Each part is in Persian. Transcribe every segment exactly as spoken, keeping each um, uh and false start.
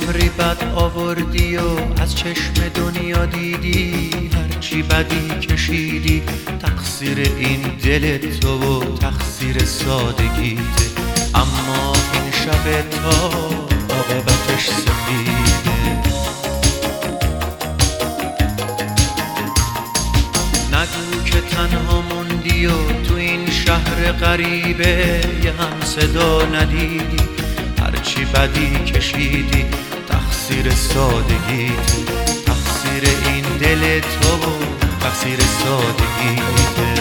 عمری بد آوردی و از چشم دنیا دیدی، هرچی بدی کشیدی تقصیر این دل تو و تقصیر سادگیته. اما این شب تا عاقبتش سفیده. نگو که تنها موندی و تو این شهر غریبه یه هم صدا ندیدی، هرچی بدی کشیدی تقصیر سادگیت، تقصیر این دل تو و تقصیر سادگیت.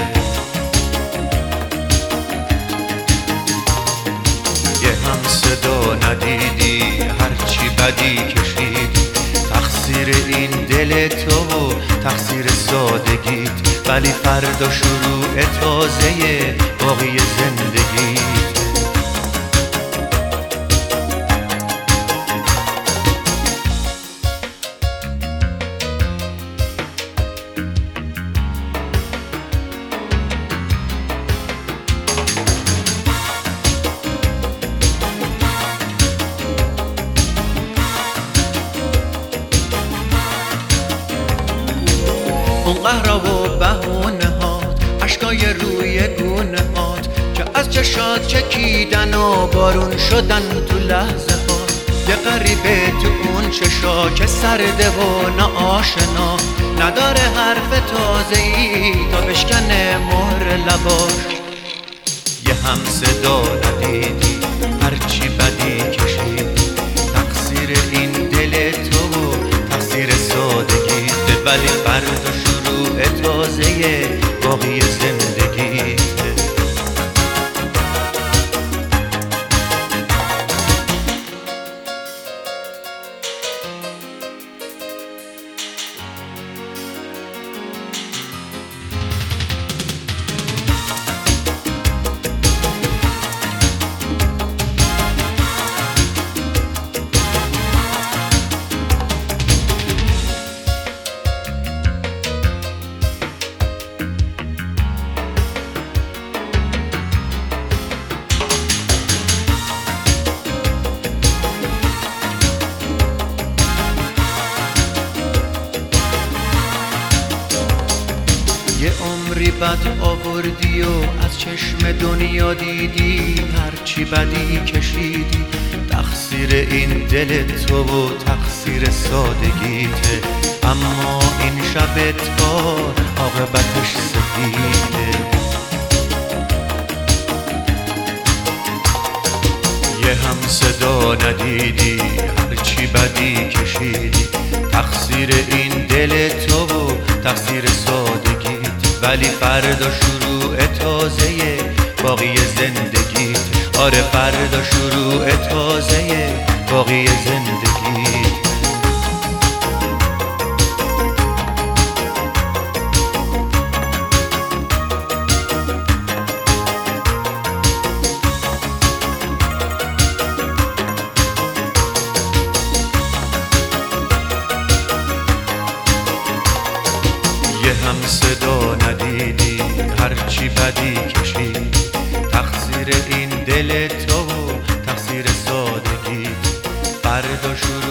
یه هم صدا ندیدی هرچی بدی کشیدی تقصیر این دل تو و تقصیر سادگیت. ولی فردا شروع تازه باقی زندگیت. اون قهر و بهونه هات، عشقای روی گونه هات که از چشات چکیدن و بارون شدن تو لحظه هات. یه غریبه تو اون چشا که سرده و نه آشنا، نداره حرف تازه‌ای تا بشکنه مهر لباش. یه هم صدا ندیدی هرچی بدی کشیدی تقصیر این دل تو و تقصیر سادگیت. ولی فردا شروع تازه باقی زندگیت. یه عمری بد آوردی و از چشم دنیا دیدی، هرچی بدی کشیدی تقصیر این دل تو و تقصیر سادگیته. اما این شب تار عاقبتش سفیده. یه هم صدا ندیدی هرچی بدی کشیدی تقصیر این دل تو و تقصیر سادگیت. ولی فردا شروع تازه باقی زندگیت. آره فردا شروع تازه باقی زندگیت. یه هم صدا ندیدی هرچی بدی کشیدی تقصیر این دل تو و تقصیر سادگیت. فردا شروع